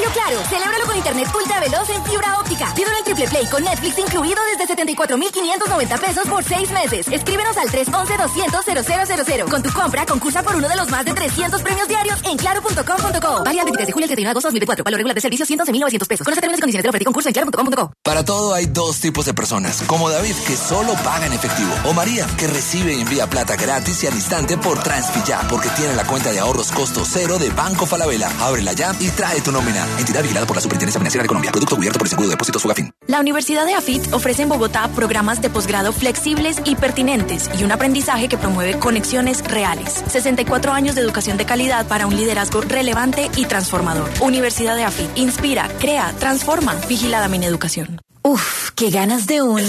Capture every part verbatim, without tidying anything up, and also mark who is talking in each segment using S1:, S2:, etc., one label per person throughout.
S1: aniversario Claro. Celébralo con internet ultra veloz en fibra óptica. Pídelo en Triple Play con Netflix incluido desde setenta y cuatro mil quinientos noventa pesos por seis meses. Escríbenos al tres once doscientos cero cero cero cero. Con tu compra, concursa por uno de los más de trescientos premios diarios en claro punto com punto co. Válido del veintitrés de julio al treinta y uno de agosto de dos mil veinticuatro. Valor regular de servicio ciento once mil novecientos pesos. Conoce términos y condiciones de la oferta y concurso en claro punto com punto co.
S2: Para todo hay dos tipos de personas, como David, que solo paga en efectivo, o María, que recibe y envía plata gratis y al instante por Transfilla, porque tiene la cuenta de ahorros costo cero de Banco Falabella. Ábrela ya y trae tu nómina. Entidad vigilada por la Superintendencia Financiera de Colombia. Producto cubierto por el Seguro de Depósitos Fogafín.
S3: La Universidad de AFIT ofrece en Bogotá programas de posgrado flexibles y pertinentes y un aprendizaje que promueve conexiones reales. sesenta y cuatro años de educación de calidad para un liderazgo relevante y transformador. Universidad de AFIT. Inspira, crea, transforma. Vigilada Mineducación.
S4: Uf, qué ganas de un...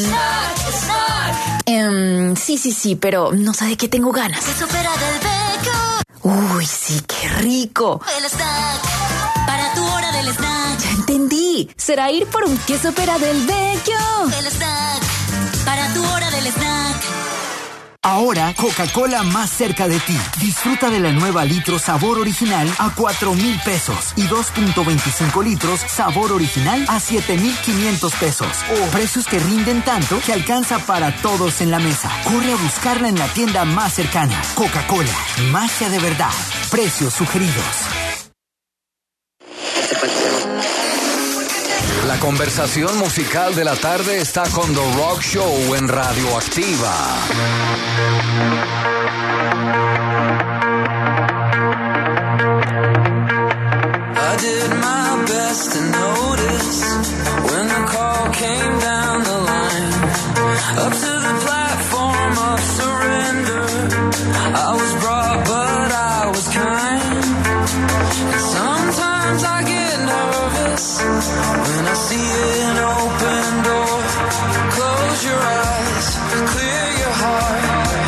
S4: Um, sí, sí, sí, pero no sé de qué tengo ganas.
S5: Queso Pera del Beco.
S4: Uy, sí, qué rico.
S5: El snack, para tu hora del snack.
S4: Ya entendí, será ir por un queso Pera del Beco.
S5: El snack, para tu hora del snack.
S6: Ahora, Coca-Cola más cerca de ti. Disfruta de la nueva litro sabor original a cuatro mil pesos y dos punto veinticinco litros sabor original a siete mil quinientos pesos. O precios que rinden tanto que alcanza para todos en la mesa. Corre a buscarla en la tienda más cercana. Coca-Cola, magia de verdad. Precios sugeridos.
S7: La conversación musical de la tarde está con The Rock Show en Radioactiva.
S8: I did my best to notice when the call came down the line. Up to the platform of surrender. I was brought, but I was kind. And sometimes I get nervous when I see an open door. Close your eyes, clear your heart.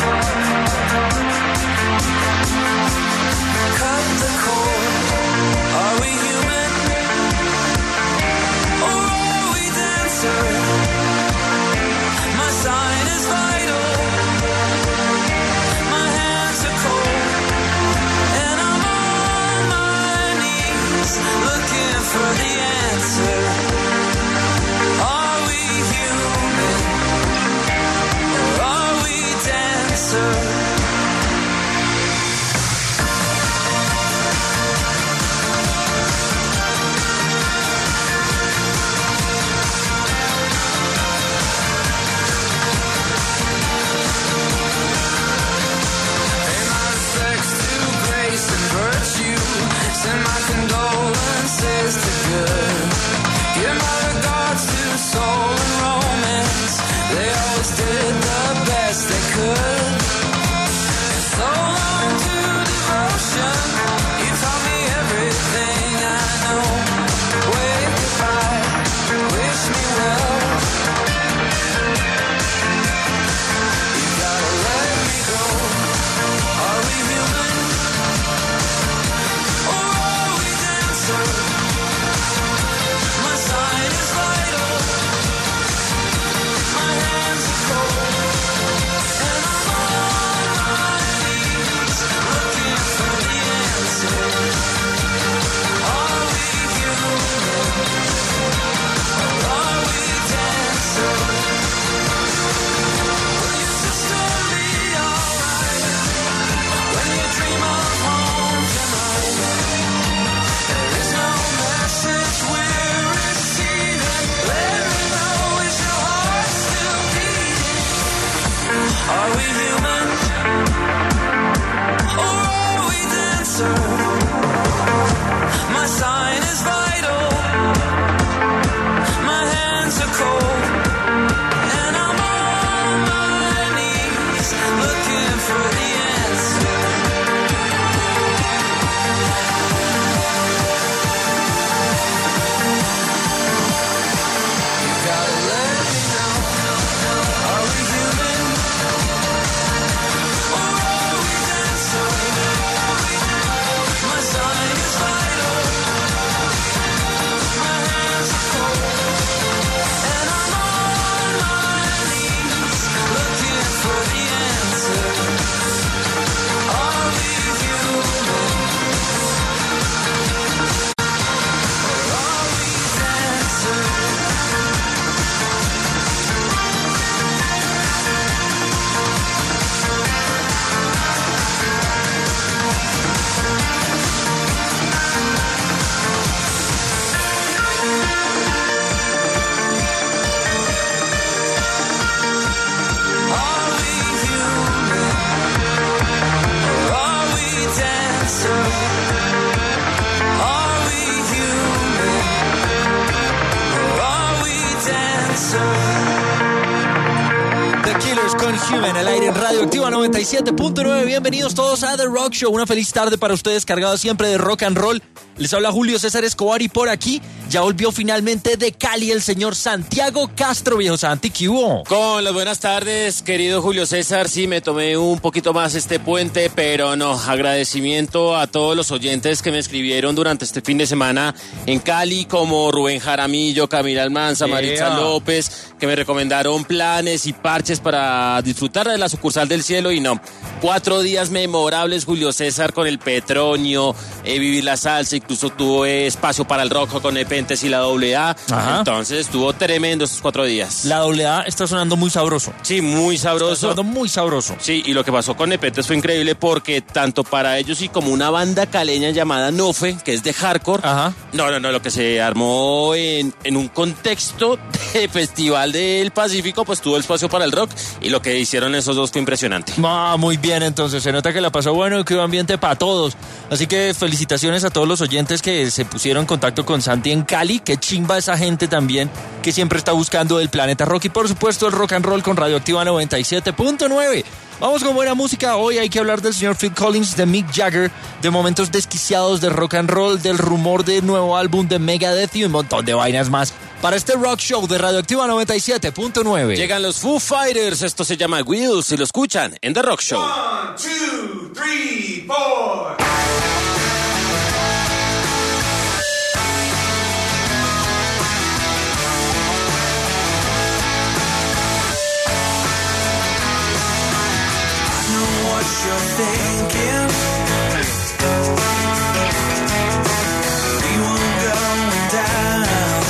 S8: Cut the cord. Are we human? Or are we dancer? My sign is vital. My hands are cold. And I'm on my knees looking for the answer. Are we human? Or are we dancer? Send my condolences to good. Give my regards to soul and romance. They always did the best they could. And so long to devotion. You taught me everything I know. Wave goodbye, wish me well. You gotta let me go. Are we human? Or are we dancers?
S9: Human al aire en Radioactiva noventa y siete punto nueve. Bienvenidos todos a The Rock Show. Una feliz tarde para ustedes, cargado siempre de rock and roll. Les habla Julio César Escobar y por aquí ya volvió finalmente de Cali el señor Santiago Castro. Viejo Santi, ¿qué hubo?
S10: Con las buenas tardes, querido Julio César. Sí, me tomé un poquito más este puente, pero no, agradecimiento a todos los oyentes que me escribieron durante este fin de semana en Cali, como Rubén Jaramillo, Camila Almanza, yeah. Maritza López, que me recomendaron planes y parches para disfrutar de la sucursal del cielo. Y no, cuatro días memorables, Julio César, con el Petronio, eh, vivir la salsa, incluso tuve espacio para el rock con Nepentes y la doble A. Ajá. Entonces estuvo tremendo estos cuatro días.
S9: La doble A está sonando muy sabroso.
S10: Sí, muy sabroso.
S9: Está sonando muy sabroso.
S10: Sí, y lo que pasó con Nepentes fue increíble porque tanto para ellos y como una banda caleña llamada Nofe, que es de hardcore. Ajá. No, no, no, lo que se armó en, en un contexto de Festival del Pacífico, pues tuvo espacio para el rock y lo que hicieron esos dos fue impresionante.
S9: Ah, muy bien, entonces se nota que la pasó bueno y que hubo ambiente para todos. Así que felicitaciones a todos los oyentes que se pusieron en contacto con Santi en Cali. Qué chimba esa gente también que siempre está buscando el planeta rock y por supuesto el rock and roll con Radioactiva noventa y siete punto nueve. Vamos con buena música. Hoy hay que hablar del señor Phil Collins, de Mick Jagger, de momentos desquiciados de rock and roll, del rumor del nuevo álbum de Megadeth y un montón de vainas más para este rock show de Radioactiva noventa y siete punto nueve.
S10: Llegan los Foo Fighters, esto se llama Wheels y lo escuchan en The Rock Show.
S11: One, two, three, four. What you're thinking, we were going down.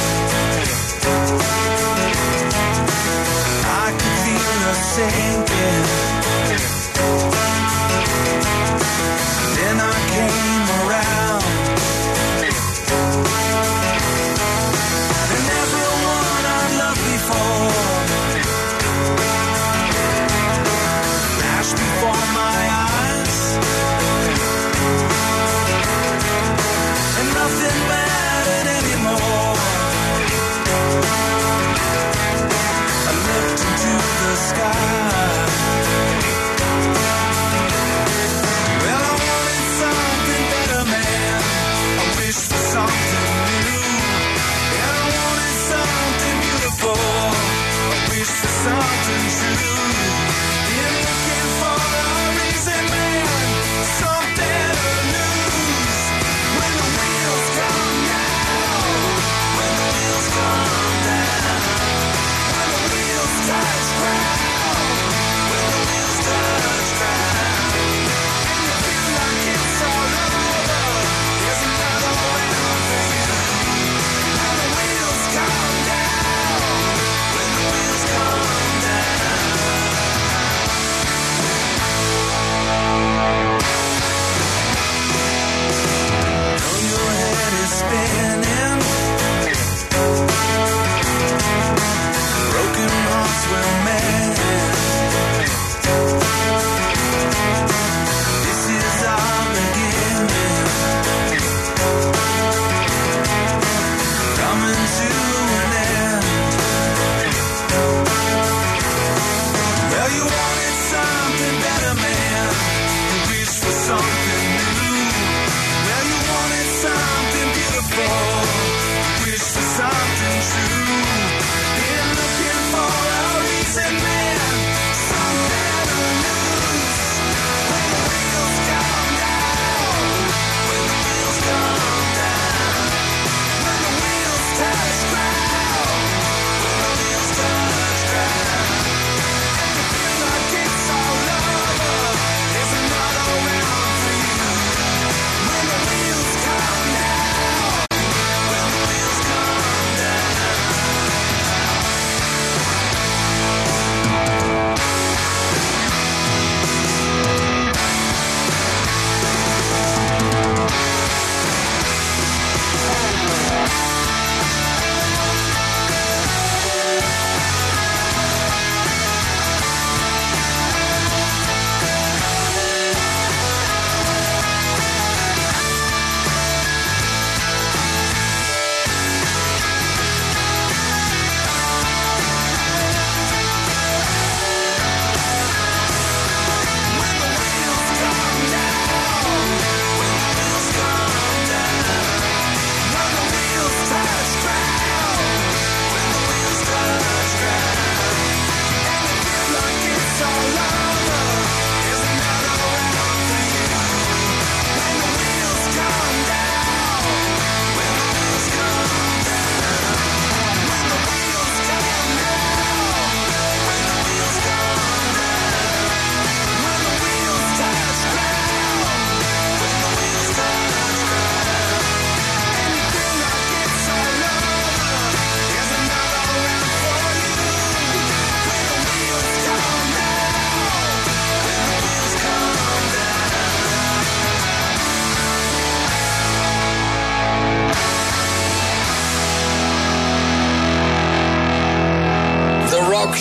S11: I could feel us sinking. Then I came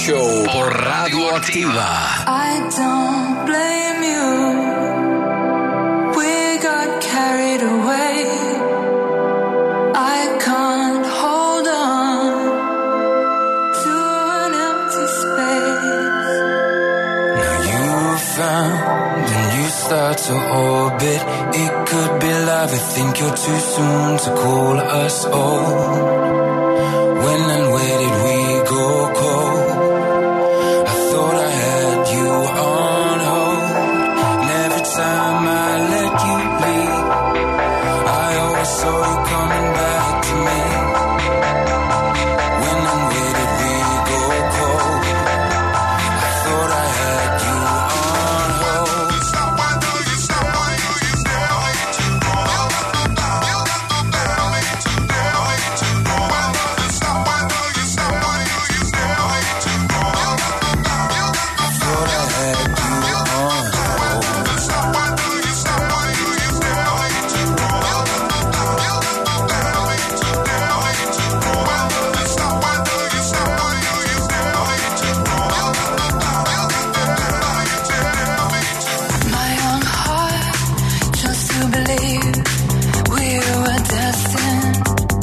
S7: Show por Radioactiva.
S12: I don't blame you. We got carried away. I can't hold on to an empty space.
S11: Now you found and you start to orbit. It could be love. I think you're too soon to call us old. When and where did we go cold? I thought I had you on hold. And every time I let you leave, I always saw you coming back to me. When and where did we go cold? I thought I had you on hold. Stop, why do you stop, why do you still hate to go? You got the better me to do, hate to go. Why do you stop, why do you stop, why do you still hate to go? I thought I had you on hold. Stop, why do you stop, why do you still hate to go? You got the better me to do, hate to go. Why do you stop, why do you stop, why do you still hate to go?
S12: My young heart chose to believe we were destined.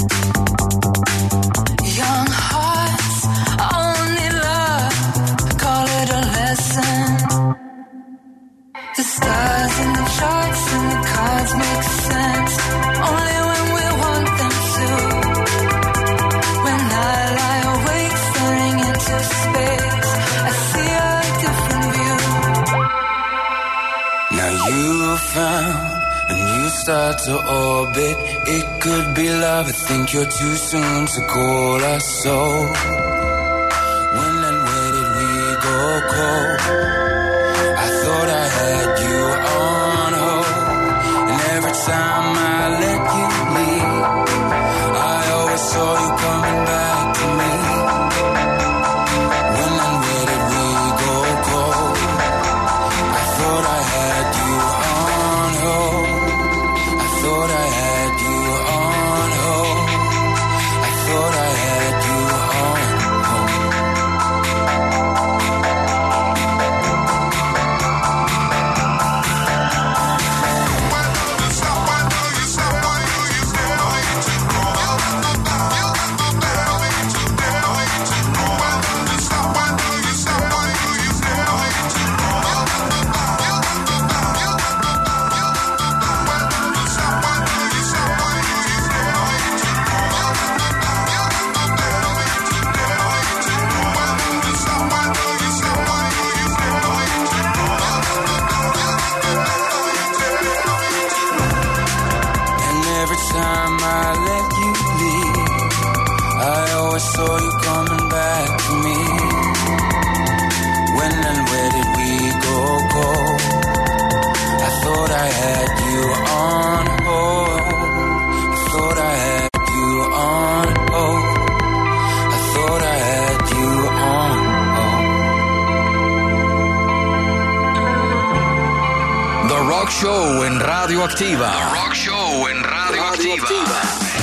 S12: Young hearts only love, call it a lesson. The stars and the charts and the cards make sense only when we want them to. When I lie awake staring into space, I see a different view.
S11: Now you found and you start to orbit. It could be love. I think you're too soon to call us so. When and where did we go cold? I thought I had you on hold. And every time I let you leave, I always saw you coming back to me. When and where did we go cold? I thought I had you on hold. I thought I had you on hold. I thought I had you on hold. Why do you stop? Why do you stop? Why do you still hate to go? You got the better me to do, hate to go. Why do you stop? Why do you stop? Why do you still hate to go? You got the better, you got the better, you got the better, you got the better. Why do you stop? Why do you stop? Why do you still hate to go? You got the better, you got the better me to do, hate to go. Why do you stop? Why do you stop? Why do you still hate to go? You got the better, you got the better, you got the better. And every time I let you leave, I always saw you coming back to me. When and where did we go cold? I thought I had you on hold. I thought I had you on hold. I thought I had you on hold.
S7: The Rock Show en Radioactiva. The Rock Show en Radioactiva.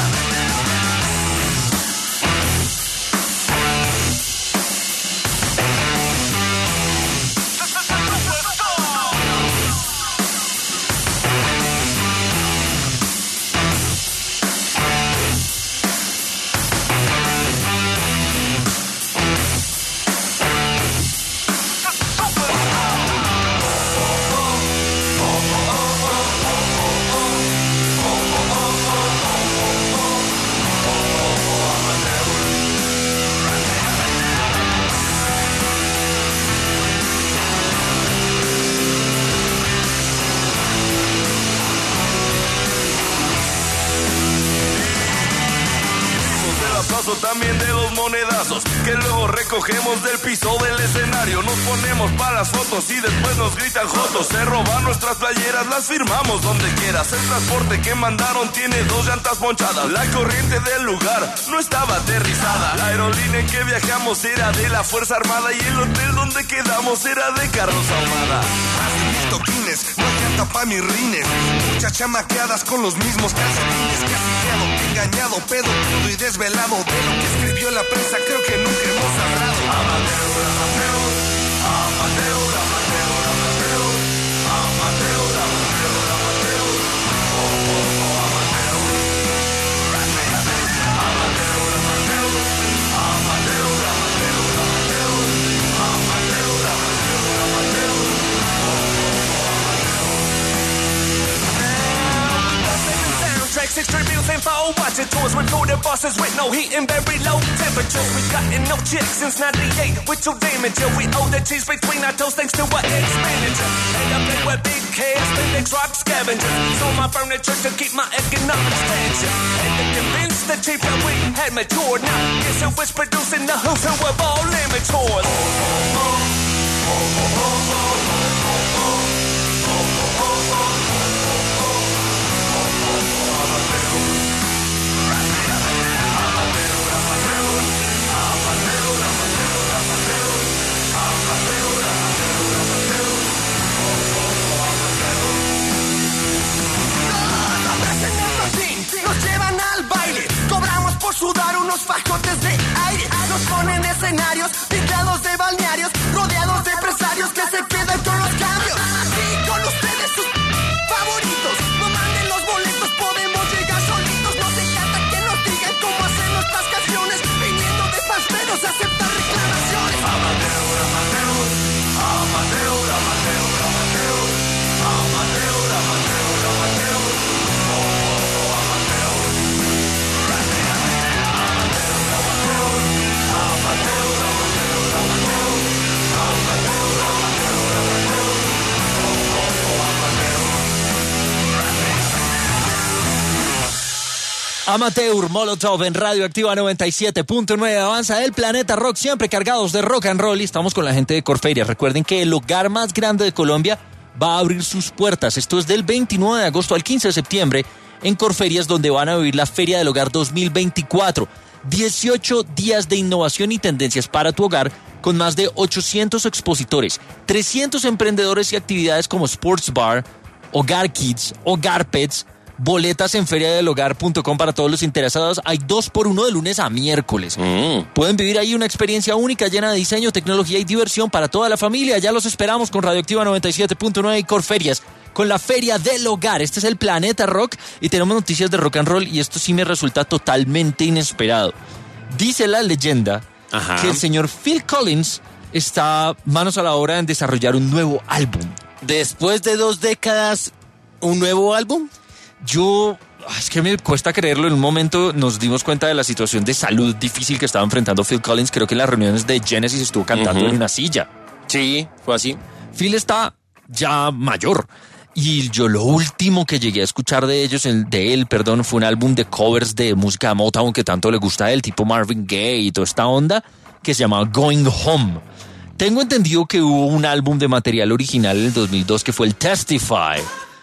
S13: También de los monedazos que luego recogemos del piso del escenario. Nos ponemos para las fotos y después nos gritan jotos. Se roban nuestras playeras, las firmamos donde quieras. El transporte que mandaron tiene dos llantas ponchadas. La corriente del lugar no estaba aterrizada. La aerolínea en que viajamos era de la Fuerza Armada y el hotel donde quedamos era de Carlos Ahumada.
S14: Más de mil toquines, no hay llanta pa' mis rines. Muchas chamaqueadas con los mismos calcetines. Casi quedo, tenga
S13: engañado, pedo crudo y desvelado. De lo que escribió la prensa creo que nunca hemos hablado. Amateur, amateur, amateur, amateur, amateur, amateur, amateur, amateur, oh, oh, oh, amateur. Amateur, amateur, amateur, amateur, amateur, amateur, amateur, amateur, oh, oh, amateur. Soundtracks, extreme meals info, watching tours with food and bosses with no heat and very low temperatures. We gotten no chicks since ninety-eight with your damage. We owe the cheese between our toes thanks to our expenditure. And I play with big kids, big rock scavengers. Sold my furniture to keep my economic tension. And to convince the chief that we had matured. Now guess who was producing the who's who of all amateurs. Oh, oh, oh, oh, oh, oh, oh, oh, oh, oh. Nos llevan al baile, cobramos por sudar unos fajotes de aire. Nos ponen escenarios, pintados de balnearios, rodeados de empresarios que se quedan con los cambios. Así con ustedes sus favoritos, no manden los boletos, podemos llegar solitos. Nos encanta que nos digan cómo hacer nuestras canciones, viniendo de pasteros a aceptar reclamaciones. Amateur, amateur, amateur, amateur, amateur, amateur, amateur, amateur.
S9: Amateur, Molotov en Radio Activa noventa y siete punto nueve. Avanza el Planeta Rock, siempre cargados de rock and roll. Y estamos con la gente de Corferias. Recuerden que el hogar más grande de Colombia va a abrir sus puertas. Esto es del veintinueve de agosto al quince de septiembre en Corferias, donde van a vivir la Feria del Hogar dos mil veinticuatro. dieciocho días de innovación y tendencias para tu hogar, con más de ochocientos expositores, trescientos emprendedores y actividades como Sports Bar, Hogar Kids, Hogar Pets, boletas en feria del hogar punto com para todos los interesados. Hay dos por uno de lunes a miércoles. Mm. Pueden vivir ahí una experiencia única llena de diseño, tecnología y diversión para toda la familia. Ya los esperamos con Radioactiva noventa y siete punto nueve y Corferias, con la Feria del Hogar. Este es el Planeta Rock y tenemos noticias de rock and roll, y esto sí me resulta totalmente inesperado. Dice la leyenda Ajá. que el señor Phil Collins está manos a la obra en desarrollar un nuevo álbum.
S10: Después de dos décadas, ¿un nuevo álbum?
S9: Yo, es que me cuesta creerlo. En un momento nos dimos cuenta de la situación de salud difícil que estaba enfrentando Phil Collins. Creo que en las reuniones de Genesis estuvo cantando uh-huh. en una silla.
S10: Sí, fue así.
S9: Phil está ya mayor. Y yo lo último que llegué a escuchar de ellos, de él, perdón, fue un álbum de covers de música de Motown que tanto le gusta a él, tipo Marvin Gaye y toda esta onda, que se llamaba Going Home. Tengo entendido que hubo un álbum de material original en el dos mil dos que fue el Testify,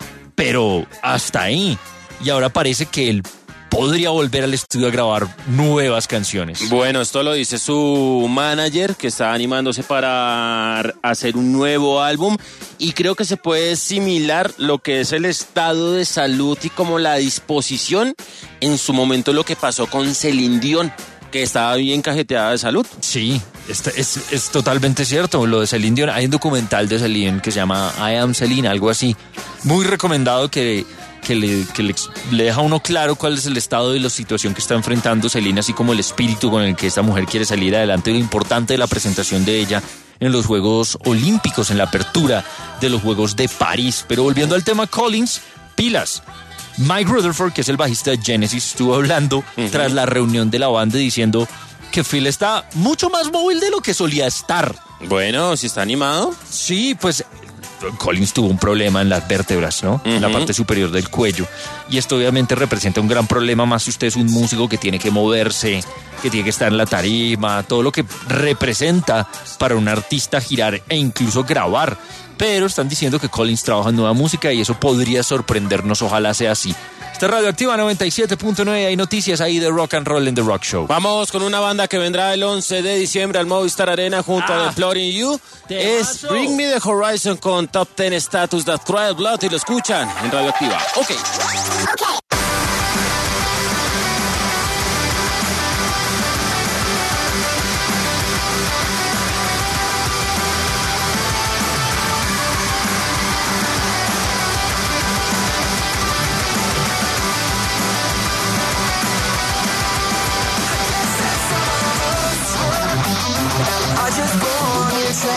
S9: pero hasta ahí. Y ahora parece que él podría volver al estudio a grabar nuevas canciones.
S10: Bueno, esto lo dice su manager, que está animándose para hacer un nuevo álbum, y creo que se puede similar lo que es el estado de salud y como la disposición en su momento lo que pasó con Celine Dion, que estaba bien cajeteada de salud.
S9: Sí, es, es, es totalmente cierto lo de Celine Dion. Hay un documental de Celine que se llama I Am Celine, algo así. Muy recomendado, que, que, le, que le, le deja a uno claro cuál es el estado y la situación que está enfrentando Celine, así como el espíritu con el que esta mujer quiere salir adelante, y lo importante de la presentación de ella en los Juegos Olímpicos, en la apertura de los Juegos de París. Pero volviendo al tema Collins, pilas. Mike Rutherford, que es el bajista de Genesis, estuvo hablando uh-huh. tras la reunión de la banda, diciendo que Phil está mucho más móvil de lo que solía estar.
S10: Bueno, si está animado.
S9: Sí, pues Collins tuvo un problema en las vértebras, ¿no? Uh-huh. En la parte superior del cuello. Y esto obviamente representa un gran problema, más si usted es un músico que tiene que moverse, que tiene que estar en la tarima, todo lo que representa para un artista girar e incluso grabar. Pero están diciendo que Collins trabaja en nueva música y eso podría sorprendernos, ojalá sea así. Esta es Radioactiva noventa y siete punto nueve, hay noticias ahí de rock and roll en The Rock Show.
S10: Vamos con una banda que vendrá el once de diciembre al Movistar Arena junto ah, a The Floating You. Es Bring Me The Horizon con Top ten Status, That Cry Blood, y lo escuchan en Radioactiva. Ok. Ok.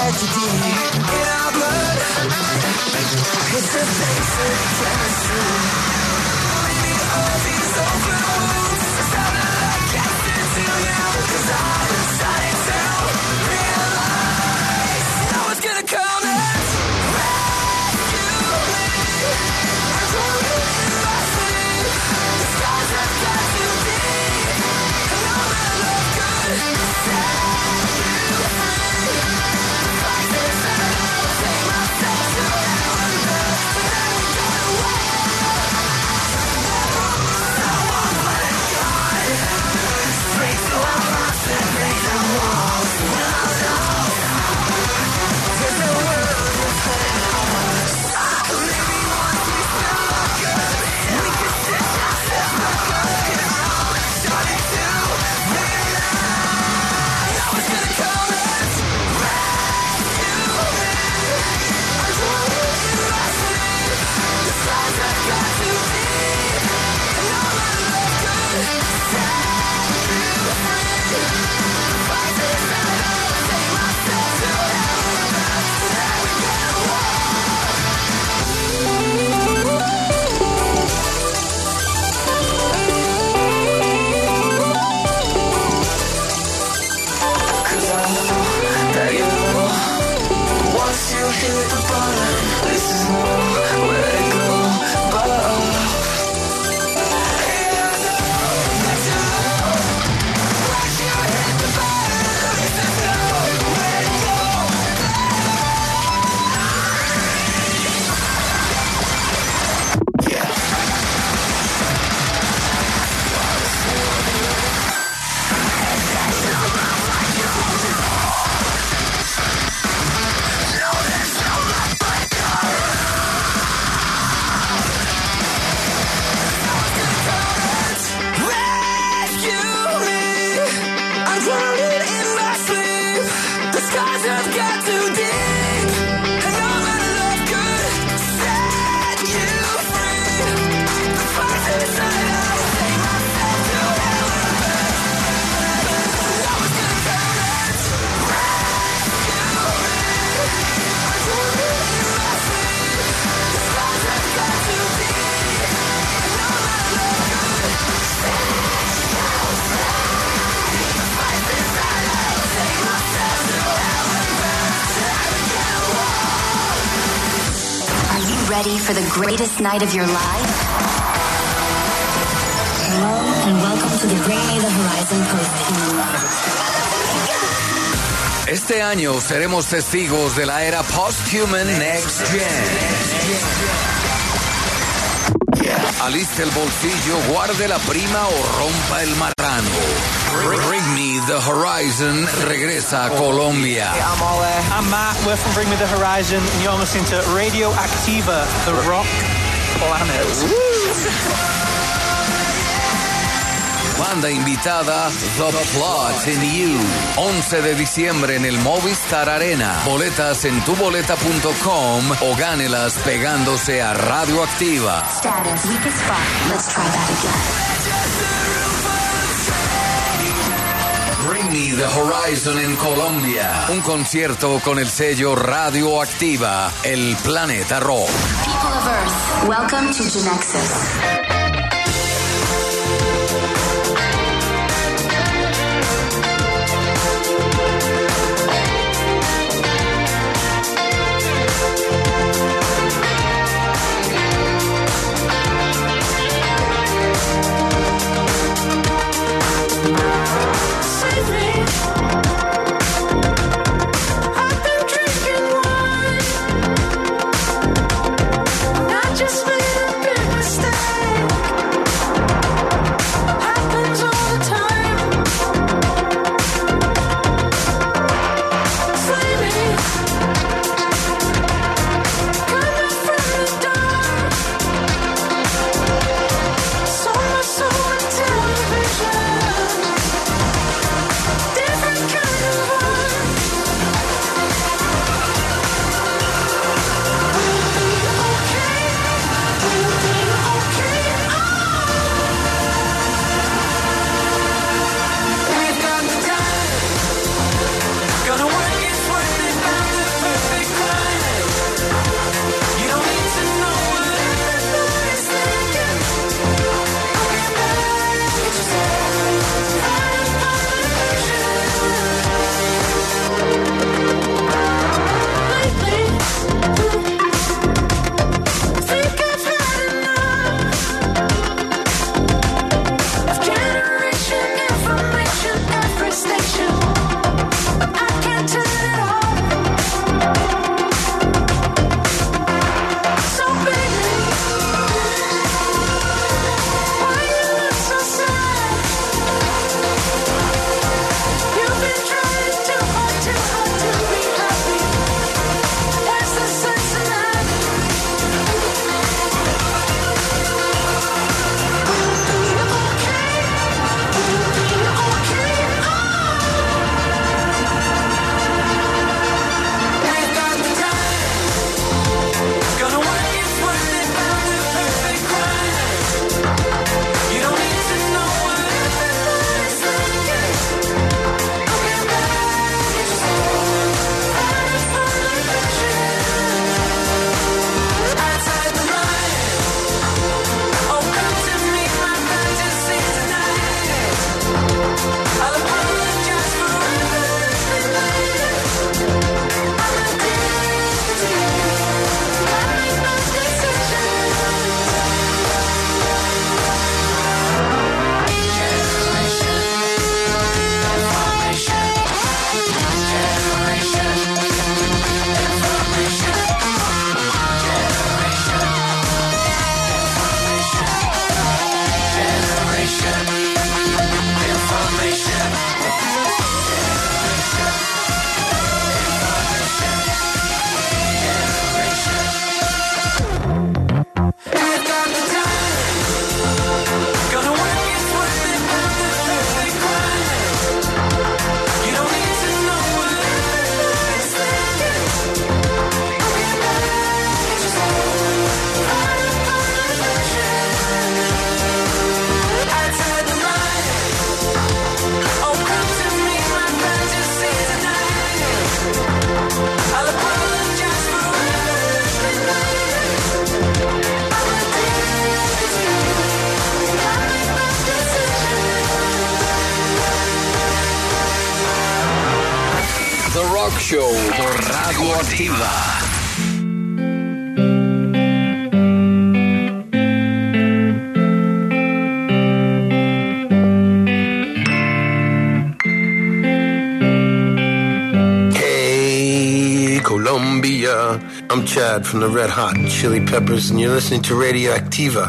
S11: tragedy in our blood. It's a basic chemistry. Maybe all these open wounds sounded like acid to you, 'cause I decided to realize no one's gonna come and rescue me. I'm drowning in my sleep. The scars have got too deep, and no matter love could set you free. The fight is that I'll take myself to hell and back, but then we got away. Someone let it go. Straight to our hearts and raise the walls. No, no. There's no world of hell. Maybe once we feel like good, we could set ourselves back up and all and started to realize no one's gonna come and rescue me. I'm drowning in my sleep. The scars have got too deep, and no matter love could set you free. The fight is that I'll take myself to hell and back, so that we get away. 'Cause I know that you know once you hit the bottom, this is nowhere to go but up. And I know that you know once you hit the bottom, this is nowhere to go but up. Yeah. Rescue me. I'm drowning in my sleep. The scars have got too deep, and no matter love could set you free. The fight is that I'll take myself to hell and back. No one's gonna come and rescue me. I'm drowning in my sleep. The scars have got too deep, and no matter love could set you free. The fight is that I'll take myself to hell and back, so that we get away.
S5: Are you ready for the greatest night of your life? Hello and welcome to the Bring Me the Horizon Post-Human Love.
S7: Este año seremos testigos de la era post-human next gen. Aliste el bolsillo, guarde la prima o rompa el marrano. Bring Me the Horizon regresa a Colombia.
S14: I'm Matt, we're from Bring Me the Horizon, and you're listening to Radio Activa, the rock planet.
S7: Banda invitada, The Plot in You. once de diciembre en el Movistar Arena. Boletas en tu boleta punto com o gánelas pegándose a Radio Activa.
S5: Status, weak as fuck. Let's try that again.
S7: Bring Me the Horizon en Colombia. Un concierto con el sello Radio Activa, el planeta rock.
S5: People of Earth, welcome to Genexus.
S11: Just made a big mistake.
S7: Rock Show por Radio Activa.
S15: Hey, Colombia. I'm Chad from the Red Hot Chili Peppers, and you're listening to Radio Activa.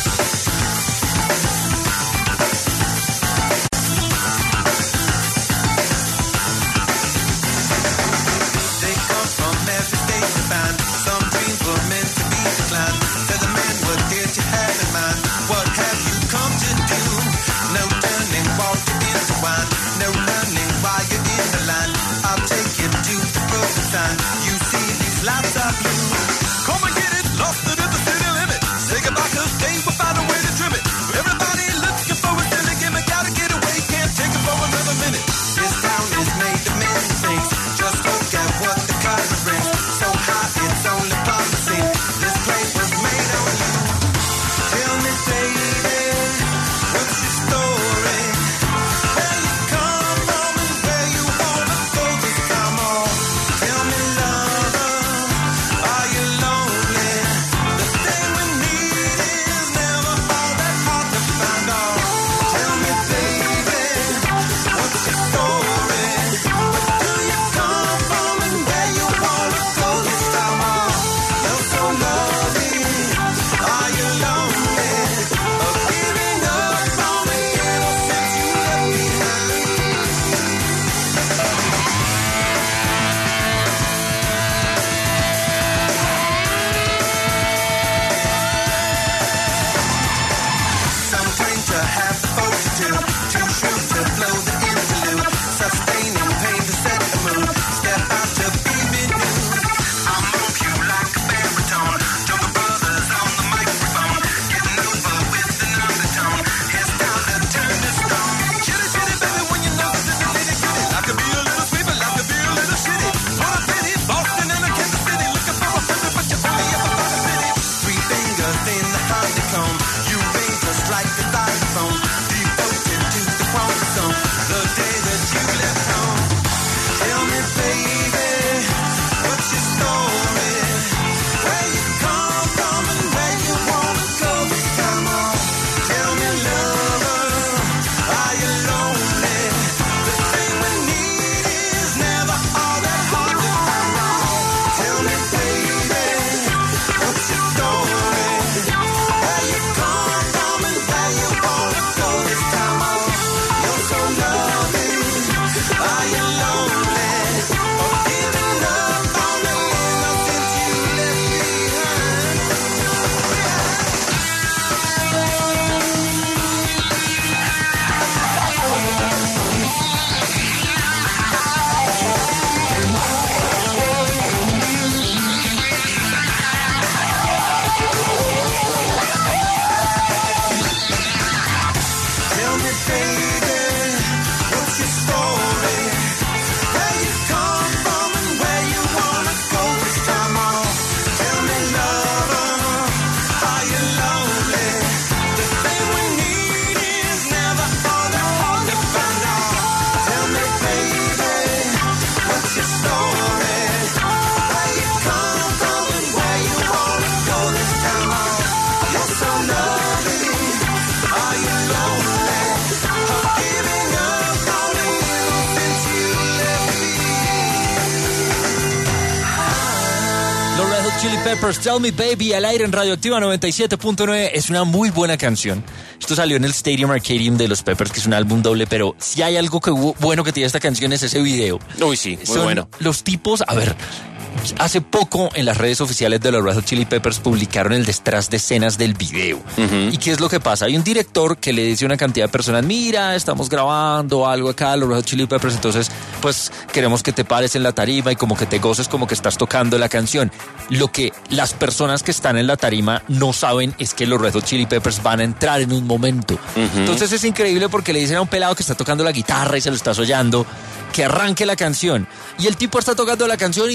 S9: Chili Peppers, Tell Me Baby, al aire en Radioactiva noventa y siete punto nueve. Es una muy buena canción. Esto salió en el Stadium Arcadium de los Peppers, que es un álbum doble, pero si hay algo que bueno que tiene esta canción es ese video.
S10: Uy, sí, muy
S9: Son
S10: bueno.
S9: Los tipos, a ver, hace poco en las redes oficiales de los Red Hot Chili Peppers publicaron el detrás de escenas del video. Uh-huh. ¿Y qué es lo que pasa? Hay un director que le dice a una cantidad de personas, mira, estamos grabando algo acá, los Red Hot Chili Peppers, entonces pues queremos que te pares en la tarima y como que te goces como que estás tocando la canción. Lo que las personas que están en la tarima no saben es que los Red Hot Chili Peppers van a entrar en un momento. Uh-huh. Entonces es increíble porque le dicen a un pelado que está tocando la guitarra y se lo está sollando que arranque la canción. Y el tipo está tocando la canción y de repente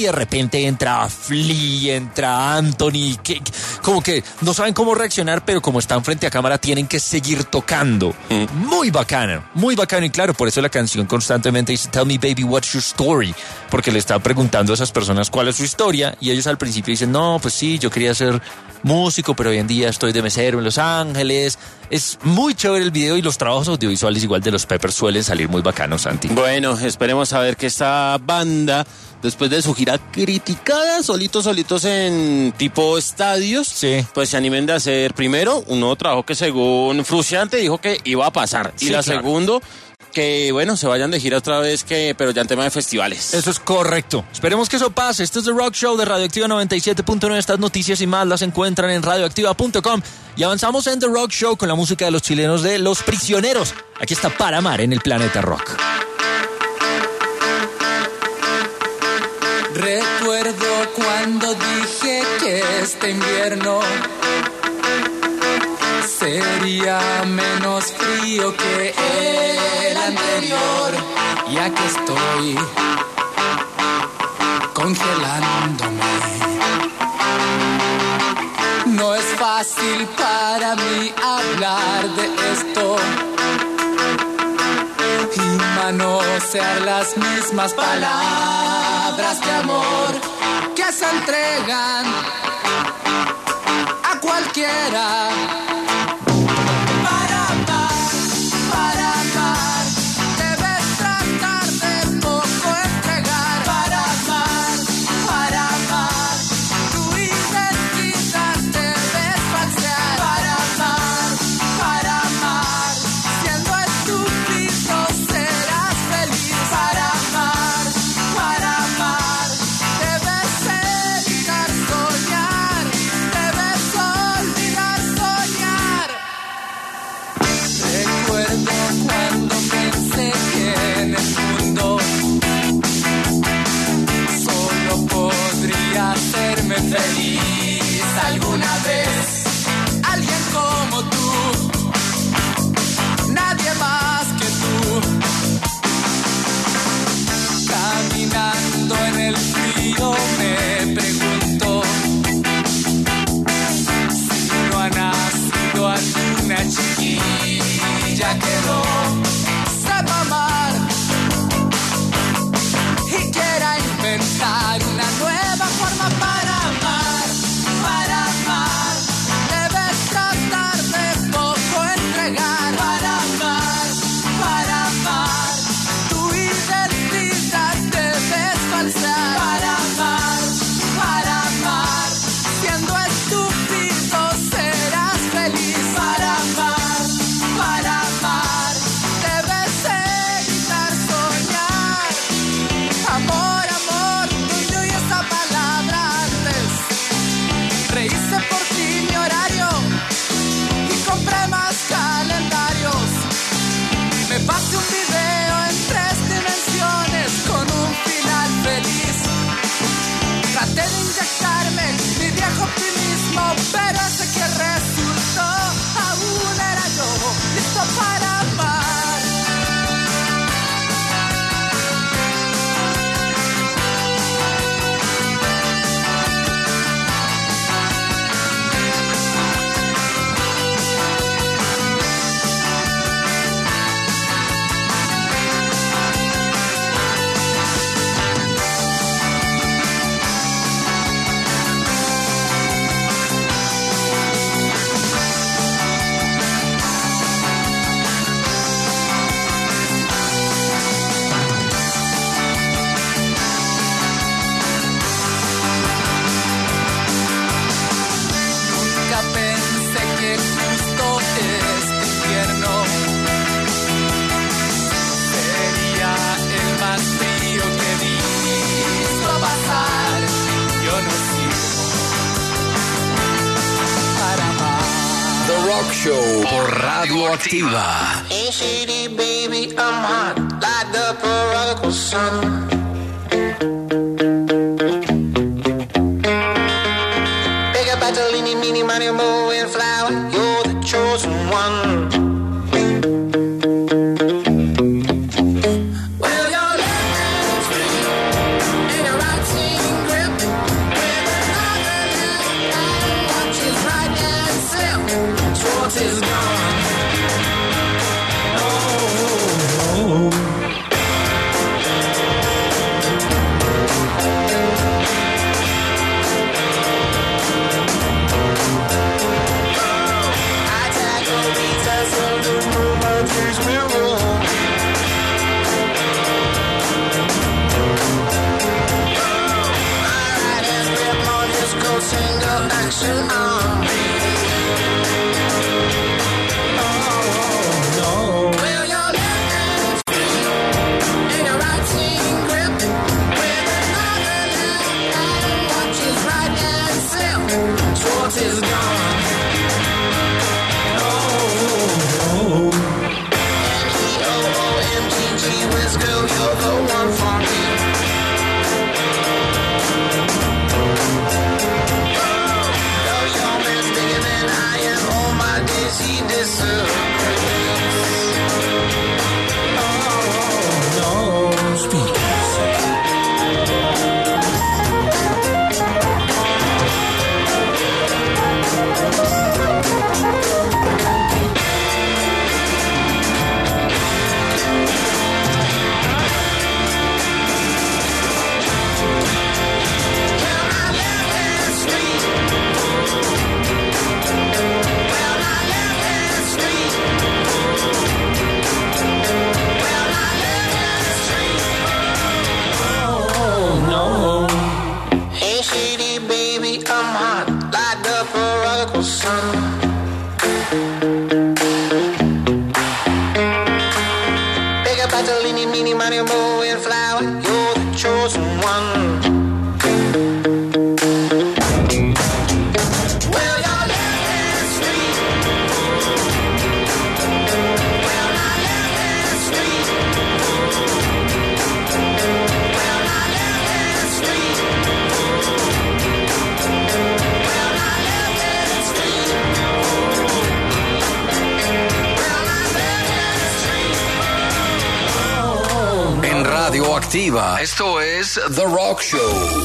S9: repente entra Flea, entra Anthony, que, como que no saben cómo reaccionar, pero como están frente a cámara tienen que seguir tocando. Mm. Muy bacano, muy bacano, y claro, por eso la canción constantemente dice Tell me baby what's your story, porque le está preguntando a esas personas cuál es su historia, y ellos al principio dicen, no, pues sí, yo quería ser músico, pero hoy en día estoy de mesero en Los Ángeles. Es muy chévere el video, y los trabajos audiovisuales igual de los Peppers suelen salir muy bacanos, Santi.
S10: Bueno, esperemos a ver que esta banda, después de su gira criticada, solitos, solitos en tipo estadios,
S9: sí,
S10: pues se animen de hacer primero un nuevo trabajo que según Fruciante dijo que iba a pasar.
S9: Sí,
S10: y la
S9: claro.
S10: segundo, que bueno, se vayan de gira otra vez, que pero ya en tema de festivales.
S9: Eso es correcto. Esperemos que eso pase. Este es The Rock Show de Radioactiva noventa y siete punto nueve. Estas noticias y más las encuentran en radioactiva punto com. Y avanzamos en The Rock Show con la música de los chilenos de Los Prisioneros. Aquí está Para Amar en el Planeta Rock.
S16: Recuerdo cuando dije que este invierno sería menos frío que el anterior, y aquí estoy congelándome. No es fácil para mí hablar de esto y manosear las mismas palabras de amor que se entregan a cualquiera. Para amar, para amar, debes tratar de poco entregar. Para amar, para amar, tu identidad debes falsear. Para amar, para amar, siendo estúpido serás feliz. Para amar, para amar, debes evitar soñar, debes olvidar soñar. Recuerdo cuando pensé que en el mundo solo podría hacerme feliz alguna vez alguien como tú, nadie más que tú. Caminando en el frío me pregunto si no ha nacido alguna chiquilla que no sepa amar y quiera inventar una nueva forma para amar, para amar. Debes tratar de poco entregar. Para amar, para amar, tu identidad debes falsear. Para amar, para amar, siendo estúpido serás feliz. Para amar, para amar, debes evitar soñar. Amor, amor, tuyo y esa palabra antes. Rehice por ti mi horario y compré más calendarios. Me pasé un video en tres dimensiones con un final feliz. Traté de inyectarme mi viejo optimismo, pero ese que resultó aún era yo, listo para amar. Nunca pensé que justo este invierno sería el más frío que he visto pasar. Yo no sirvo para amar.
S7: The Rock Show por Radioactiva.
S11: Ain't shady, baby, I'm hot, light up a radical sun. Big up Bartolini, meeny, money, mo, and flower, you're the chosen one. Well, your left hand's free, and your right hand grip.
S8: pressure on me. Oh, no. Well, your left hand's free and your right hand grip with another left hand watches right hand slip. Schwartz is gone. Oh, M E O O M G G Whiz girl, you're the one for me. He disagrees. Oh, no. Speak. Sun. Big up Bartolini, Mini, Mario, Mo, and Flower. You're the chosen one. Well, your left hand's free. Well, my left hand's free. Well, my left hand's free. Well, my left hand's free.
S7: En Radio Activa, esto es The Rock Show.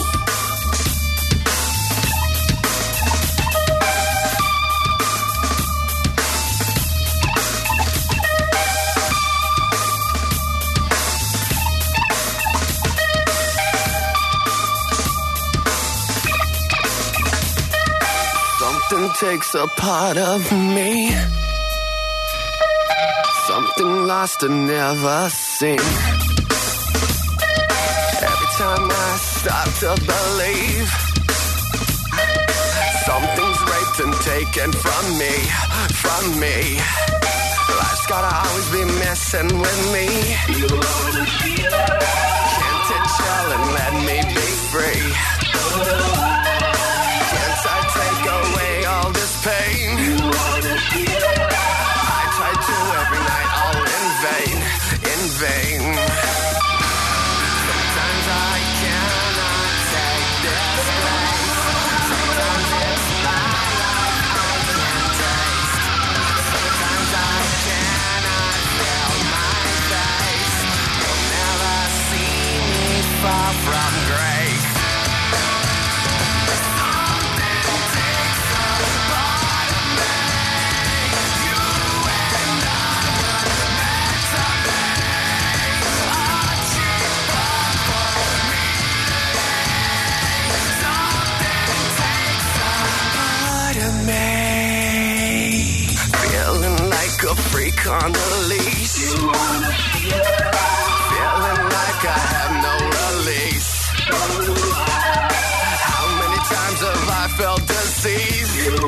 S15: Something takes a part of me. Something lost and never seen. Every time I start to believe something's raped and taken from me, from me. Life's gotta always be messing with me. Can't it chill and let me be free? Can't I take away all this pain? I try to every night, all in vain, in vain. Sometimes I cannot take this place. Sometimes it's my life I can't taste. Sometimes I cannot feel my face. You'll never see me far from grace. A freak on the leash. Feeling like I have no release. How many times have I felt disease?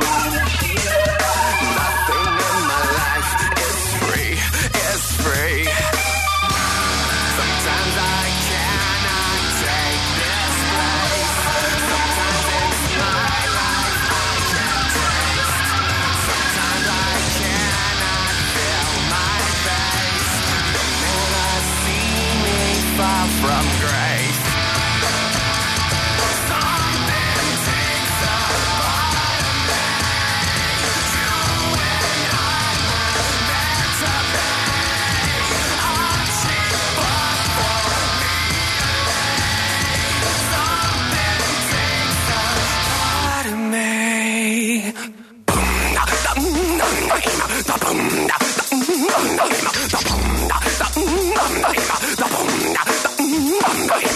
S15: Nothing in my life is free, is free. Sometimes I cannot take this place. Sometimes it's my life I can't taste. Sometimes I cannot feel my face. You'll never see me far from grace. Something takes a part of me. You and I were meant to be. I'm cheap but for me. Something takes a part of me. Boom,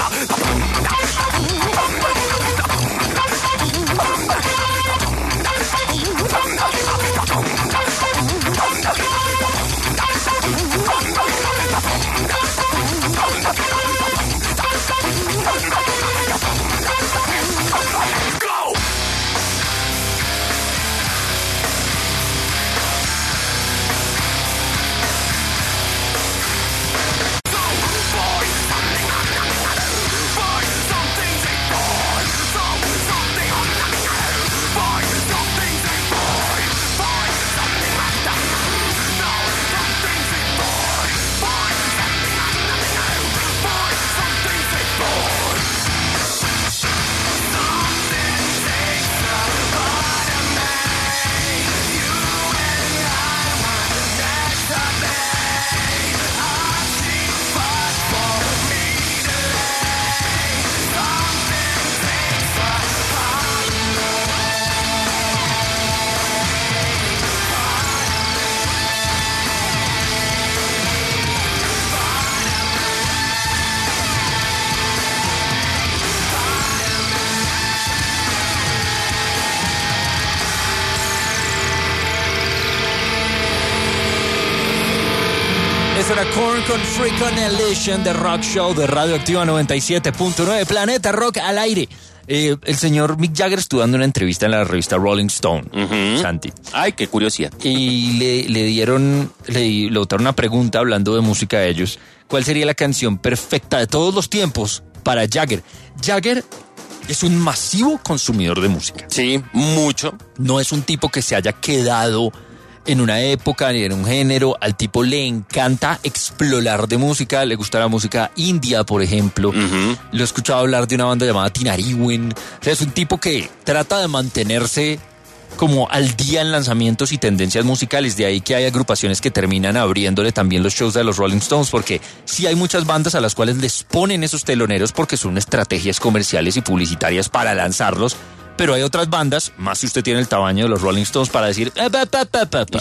S9: Eso era Korn con Freak on a Legion de Rock Show de Radioactiva noventa y siete punto nueve, Planeta Rock al aire. Eh, el señor Mick Jagger estuvo dando una entrevista en la revista Rolling Stone, uh-huh. Santi.
S10: Ay, qué curiosidad.
S9: Y le, le dieron, le, le botaron una pregunta hablando de música a ellos. ¿Cuál sería la canción perfecta de todos los tiempos para Jagger? Jagger es un masivo consumidor de música.
S10: Sí, mucho.
S9: No es un tipo que se haya quedado en una época ni en un género. Al tipo le encanta explorar de música, le gusta la música india, por ejemplo. Uh-huh. Lo he escuchado hablar de una banda llamada Tinariwen. O sea, es un tipo que trata de mantenerse como al día en lanzamientos y tendencias musicales. De ahí que hay agrupaciones que terminan abriéndole también los shows de los Rolling Stones, porque sí hay muchas bandas a las cuales les ponen esos teloneros porque son estrategias comerciales y publicitarias para lanzarlos. Pero hay otras bandas, más si usted tiene el tamaño de los Rolling Stones, para decir... Eh, pa, pa, pa, pa, pa.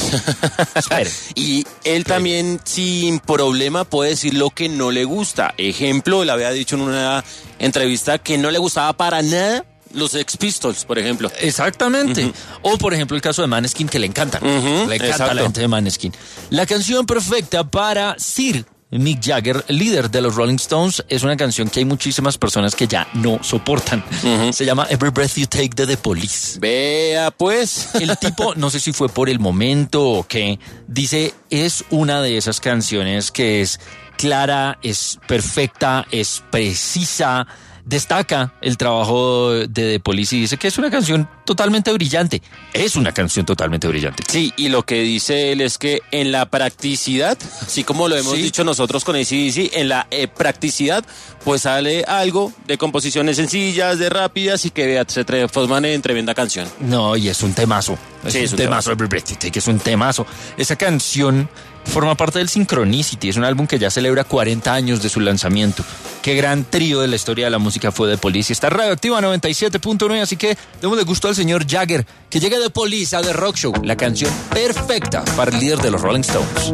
S10: Y él también, sin problema, puede decir lo que no le gusta. Ejemplo, le había dicho en una entrevista que no le gustaba para nada los Sex Pistols, por ejemplo.
S9: Exactamente. Uh-huh. O, por ejemplo, el caso de Maneskin, que le encantan. Uh-huh. Le encanta Exacto. a la gente de Maneskin. La canción perfecta para Sir Mick Jagger, líder de los Rolling Stones, es una canción que hay muchísimas personas que ya no soportan. Uh-huh. Se llama Every Breath You Take de The Police.
S10: Vea pues.
S9: El tipo, no sé si fue por el momento o qué, dice, es una de esas canciones que es clara, es perfecta, es precisa. Destaca el trabajo de The Police y dice que es una canción totalmente brillante. Es una canción totalmente brillante.
S10: Sí, y lo que dice él es que en la practicidad, así como lo hemos sí. dicho nosotros con A C D C, en la eh, practicidad, pues sale algo de composiciones sencillas, de rápidas y que se transforman en tremenda canción.
S9: No, y es un temazo. Es, sí, un, es un temazo. temazo. Que es un temazo. Esa canción forma parte del Synchronicity. Es un álbum que ya celebra cuarenta años de su lanzamiento. Qué gran trío de la historia de la música fue The Police. Está Radioactiva noventa y siete punto nueve, así que démosle gusto al señor Jagger, que llegue The Police a The Rock Show, la canción perfecta para el líder de los Rolling Stones.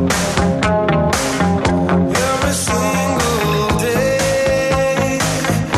S11: Every single day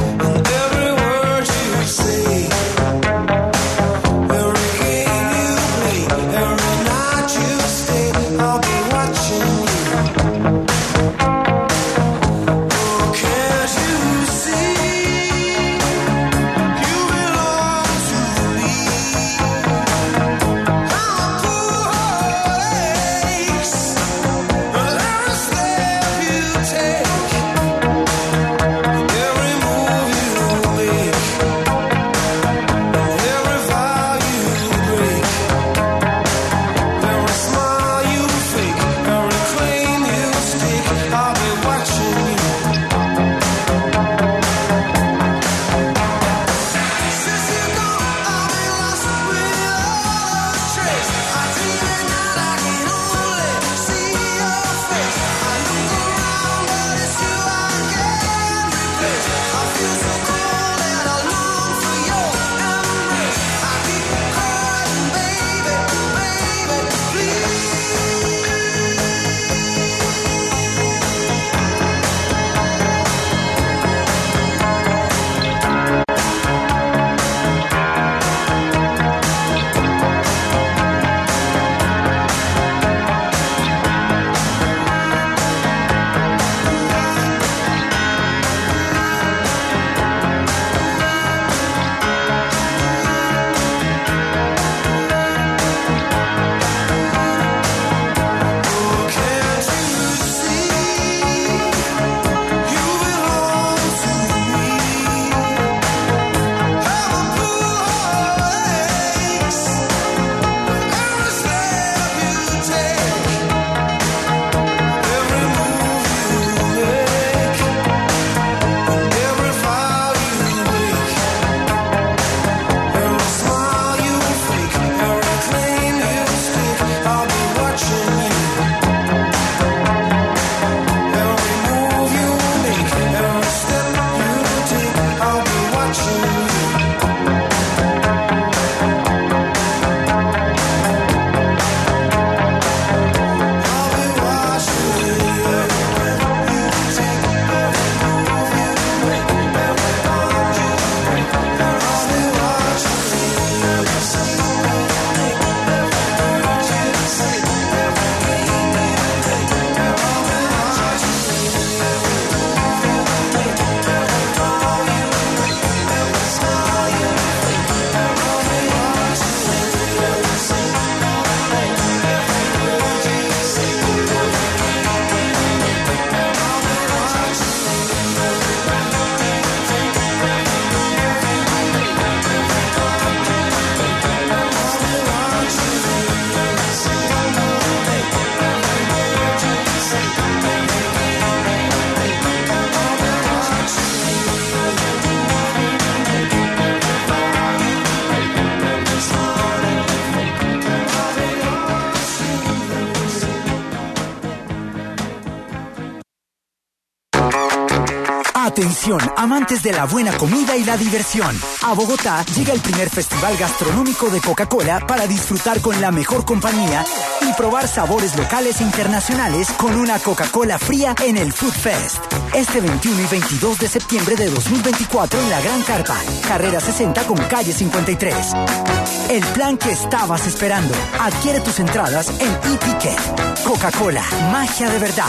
S6: Atención, amantes de la buena comida y la diversión. A Bogotá llega el primer festival gastronómico de Coca-Cola para disfrutar con la mejor compañía y probar sabores locales e internacionales con una Coca-Cola fría en el Food Fest. Este veintiuno y veintidós de septiembre de dos mil veinticuatro en la Gran Carpa, carrera sesenta con calle cincuenta y tres. El plan que estabas esperando. Adquiere tus entradas en eTicket. Coca-Cola, magia de verdad.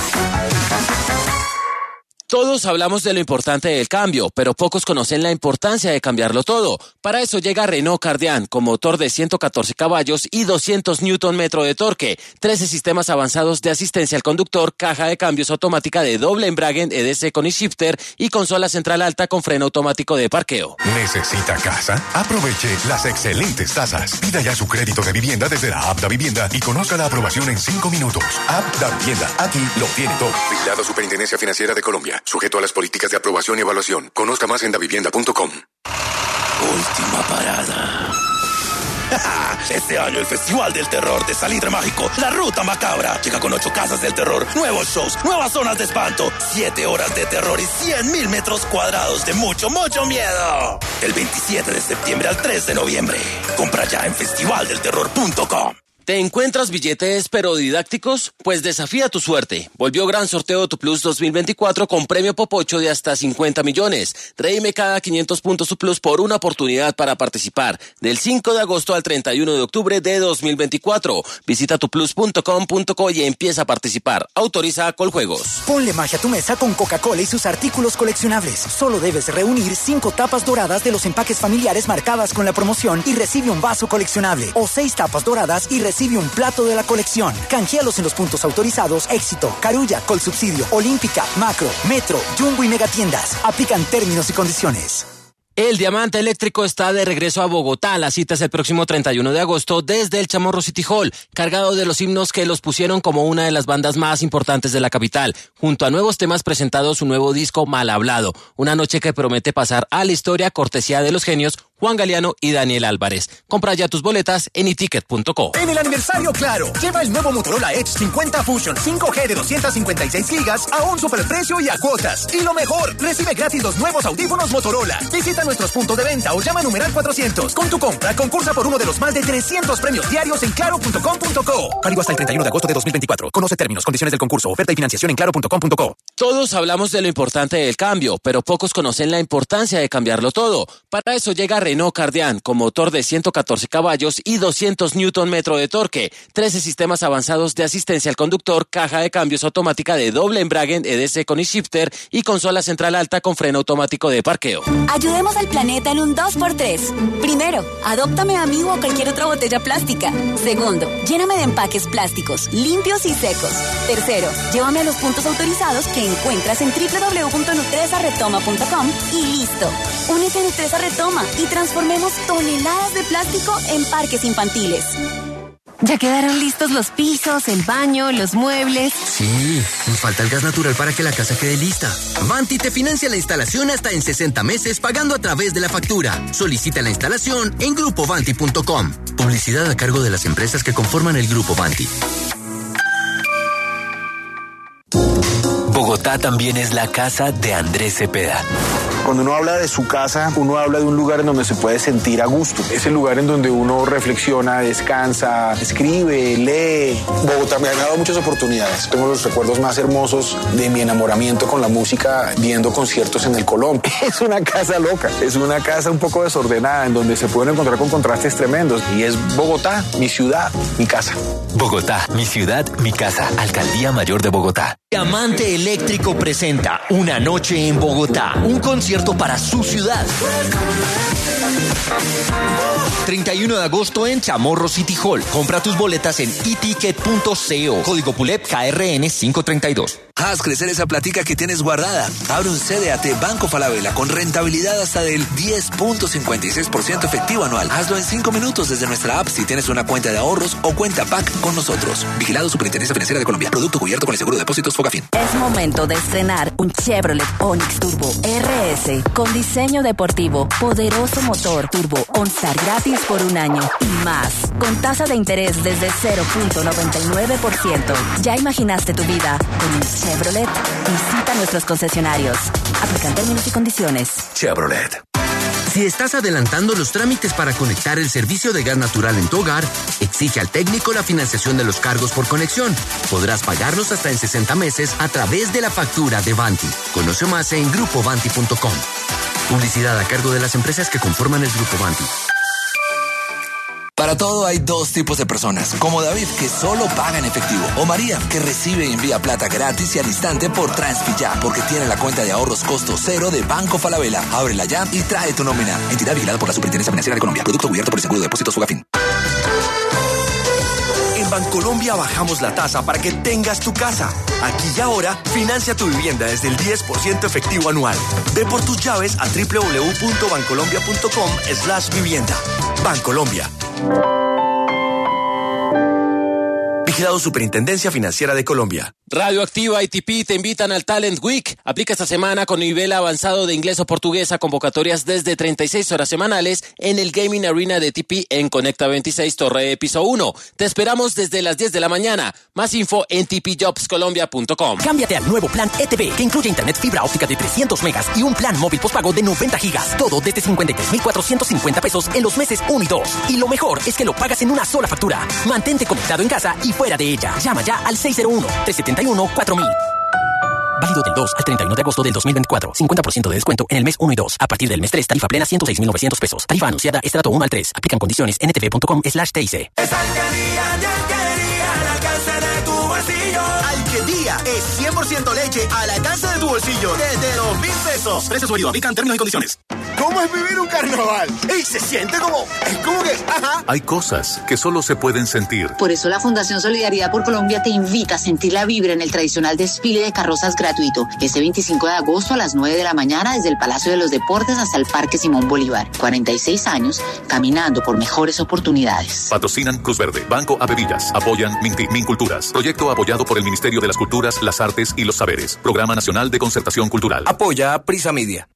S10: Todos hablamos de lo importante del cambio, pero pocos conocen la importancia de cambiarlo todo. Para eso llega Renault Kardian, con motor de ciento catorce caballos y doscientos newton metro de torque, trece sistemas avanzados de asistencia al conductor, caja de cambios automática de doble embrague E D C con e-shifter y consola central alta con freno automático de parqueo.
S17: ¿Necesita casa? Aproveche las excelentes tasas. Pida ya su crédito de vivienda desde la app Da Vivienda y conozca la aprobación en cinco minutos. App Da Vivienda. Aquí lo tiene todo. Vigilado Superintendencia Financiera de Colombia. Sujeto a las políticas de aprobación y evaluación. Conozca más en davivienda punto com.
S18: Última parada. Este año el Festival del Terror de Salitre Mágico, La Ruta Macabra, llega con ocho casas del terror, nuevos shows, nuevas zonas de espanto, siete horas de terror y cien mil metros cuadrados de mucho, mucho miedo. Del veintisiete de septiembre al tres de noviembre. Compra ya en festival del terror punto com.
S10: ¿Te encuentras billetes pero didácticos? Pues desafía tu suerte. Volvió gran sorteo Tu Plus dos mil veinticuatro con premio Popocho de hasta cincuenta millones. Redime cada quinientos puntos Tu Plus por una oportunidad para participar. Del cinco de agosto al treinta y uno de octubre de dos mil veinticuatro. Visita tu plus punto com punto co y empieza a participar. Autoriza Coljuegos.
S6: Ponle magia a tu mesa con Coca-Cola y sus artículos coleccionables. Solo debes reunir cinco tapas doradas de los empaques familiares marcadas con la promoción y recibe un vaso coleccionable. O seis tapas doradas y recibe Recibe un plato de la colección. Canjealos en los puntos autorizados Éxito, Carulla, Colsubsidio, Olímpica, Macro, Metro, Jumbo y Megatiendas. Aplican términos y condiciones.
S10: El Diamante Eléctrico está de regreso a Bogotá. La cita es el próximo treinta y uno de agosto desde el Chamorro City Hall, cargado de los himnos que los pusieron como una de las bandas más importantes de la capital. Junto a nuevos temas presentados, su nuevo disco Mal Hablado. Una noche que promete pasar a la historia, cortesía de los genios Juan Galeano y Daniel Álvarez. Compra ya tus boletas en eticket punto co.
S19: En el aniversario Claro, lleva el nuevo Motorola Edge cincuenta Fusion cinco G de doscientos cincuenta y seis gigas a un superprecio y a cuotas. Y lo mejor, recibe gratis los nuevos audífonos Motorola. Visita nuestros puntos de venta o llama a numeral cuatrocientos. Con tu compra, concursa por uno de los más de trescientos premios diarios en claro punto com punto co. Válido hasta el treinta y uno de agosto de dos mil veinticuatro. Conoce términos, condiciones del concurso, oferta y financiación en claro punto com punto co.
S10: Todos hablamos de lo importante del cambio, pero pocos conocen la importancia de cambiarlo todo. Para eso llega Renault Kardian, con motor de ciento catorce caballos y doscientos newton metro de torque, trece sistemas avanzados de asistencia al conductor, caja de cambios automática de doble embrague E D C con e-shifter y consola central alta con freno automático de parqueo.
S1: Ayudemos al planeta en un dos por tres. Primero, adóptame a mí o a cualquier otra botella plástica. Segundo, lléname de empaques plásticos, limpios y secos. Tercero, llévame a los puntos autorizados que encuentras en doble u doble u doble u punto nutresa retoma punto com y listo. Únete a Nutresa Retoma y transformemos toneladas de plástico en parques infantiles.
S20: ¿Ya quedaron listos los pisos, el baño, los muebles?
S21: Sí, nos falta el gas natural para que la casa quede lista. Vanti te financia la instalación hasta en sesenta meses pagando a través de la factura. Solicita la instalación en grupo vanti punto com. Publicidad a cargo de las empresas que conforman el Grupo Vanti.
S22: Bogotá también es la casa de Andrés Cepeda.
S23: Cuando uno habla de su casa, uno habla de un lugar en donde se puede sentir a gusto. Es el lugar en donde uno reflexiona, descansa, escribe, lee. Bogotá me ha dado muchas oportunidades. Tengo los recuerdos más hermosos de mi enamoramiento con la música viendo conciertos en el Colón. Es una casa loca, es una casa un poco desordenada en donde se pueden encontrar con contrastes tremendos. Y es Bogotá, mi ciudad, mi casa.
S22: Bogotá, mi ciudad, mi casa. Alcaldía Mayor de Bogotá.
S24: Diamante Eléctrico presenta Una Noche en Bogotá, un concierto para su ciudad. treinta y uno de agosto en Chamorro City Hall. Compra tus boletas en eticket punto co. Código Pulep K R N quinientos treinta y dos.
S2: Haz crecer esa platica que tienes guardada. Abre un C D A T Banco Falabella con rentabilidad hasta del diez punto cincuenta y seis por ciento efectivo anual. Hazlo en cinco minutos desde nuestra app si tienes una cuenta de ahorros o cuenta P A C con nosotros. Vigilado Superintendencia Financiera de Colombia. Producto cubierto con el seguro de depósitos Fogafín.
S25: Es momento de estrenar un Chevrolet Onix Turbo R S con diseño deportivo, poderoso motor turbo, OnStar gratis por un año y más. con tasa de interés desde cero punto noventa y nueve por ciento. ¿Ya imaginaste tu vida con un Chevrolet? Visita nuestros concesionarios. Aplican términos y condiciones.
S21: Chevrolet. Si estás adelantando los trámites para conectar el servicio de gas natural en tu hogar, exige al técnico la financiación de los cargos por conexión. Podrás pagarlos hasta en sesenta meses a través de la factura de Vanti. Conoce más en grupo vanti punto com. Publicidad a cargo de las empresas que conforman el Grupo Vanti.
S2: Para todo hay dos tipos de personas, como David, que solo paga en efectivo, o María, que recibe y envía plata gratis y al instante por Transfilla, porque tiene la cuenta de ahorros costo cero de Banco Falabella. Ábrela ya y trae tu nómina. Entidad vigilada por la Superintendencia Financiera de Colombia. Producto cubierto por el Seguro de Depósitos Fogafín.
S3: En Bancolombia bajamos la tasa para que tengas tu casa. Aquí y ahora, financia tu vivienda desde el diez por ciento efectivo anual. Ve por tus llaves a doble u doble u doble u punto bancolombia punto com slash vivienda. Bancolombia. Vigilado Superintendencia Financiera de Colombia.
S10: Radioactiva y T P te invitan al Talent Week. Aplica esta semana con nivel avanzado de inglés o portugués a convocatorias desde treinta y seis horas semanales en el Gaming Arena de T P en Conecta veintiséis Torre de Piso uno. Te esperamos desde las diez de la mañana. Más info en t p jobs colombia punto com.
S19: Cámbiate al nuevo plan E T V, que incluye internet fibra óptica de trescientos megas y un plan móvil postpago de noventa gigas. Todo desde cincuenta y tres mil cuatrocientos cincuenta pesos en los meses uno y dos. Y lo mejor es que lo pagas en una sola factura. Mantente conectado en casa y fuera de ella. Llama ya al seis cero uno, tres siete uno, cuatro mil. Válido del dos al treinta y uno de agosto del dos mil veinticuatro. cincuenta por ciento de descuento en el mes uno y dos. A partir del mes tres, tarifa plena ciento seis mil novecientos pesos. Tarifa anunciada estrato uno al tres. Aplican condiciones en ntv.com slash TIC.
S15: Es Alquería, Alquería, al alcance de tu bolsillo.
S19: Alquería es cien por ciento leche al alcance de tu bolsillo desde dos mil pesos. Precios válidos, aplican términos y condiciones.
S4: ¿Cómo es vivir un carnaval? Y se siente como, es como que, ajá.
S12: Hay cosas que solo se pueden sentir.
S13: Por eso la Fundación Solidaridad por Colombia te invita a sentir la vibra en el tradicional desfile de carrozas gratuito, este veinticinco de agosto a las nueve de la mañana desde el Palacio de los Deportes hasta el Parque Simón Bolívar. cuarenta y seis años, caminando por mejores oportunidades.
S12: Patrocinan Cruz Verde, Banco Avevillas, apoyan Minti, Minculturas, proyecto apoyado por el Ministerio de las Culturas, las Artes y los Saberes, Programa Nacional de Concertación Cultural.
S3: Apoya Prisa Media.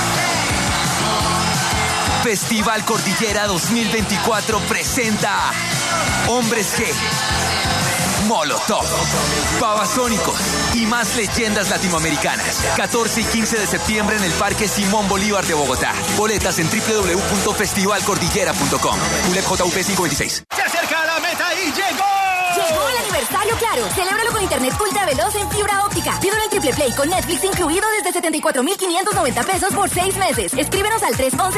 S14: Festival Cordillera dos mil veinticuatro presenta Hombres G, Molotov, Babasónicos y más leyendas latinoamericanas. catorce y quince de septiembre en el Parque Simón Bolívar de Bogotá. Boletas en doble u doble u doble u punto festival cordillera punto com. U L E P J U P quinientos veintiséis.
S19: Se acerca la meta y llegó.
S1: Llegó el aniversario Claro. Celébralo con internet ultra veloz en fibra óptica. Pídelo en Triple Play con Netflix incluido desde setenta y cuatro mil quinientos noventa pesos por seis meses. Escríbenos al tres once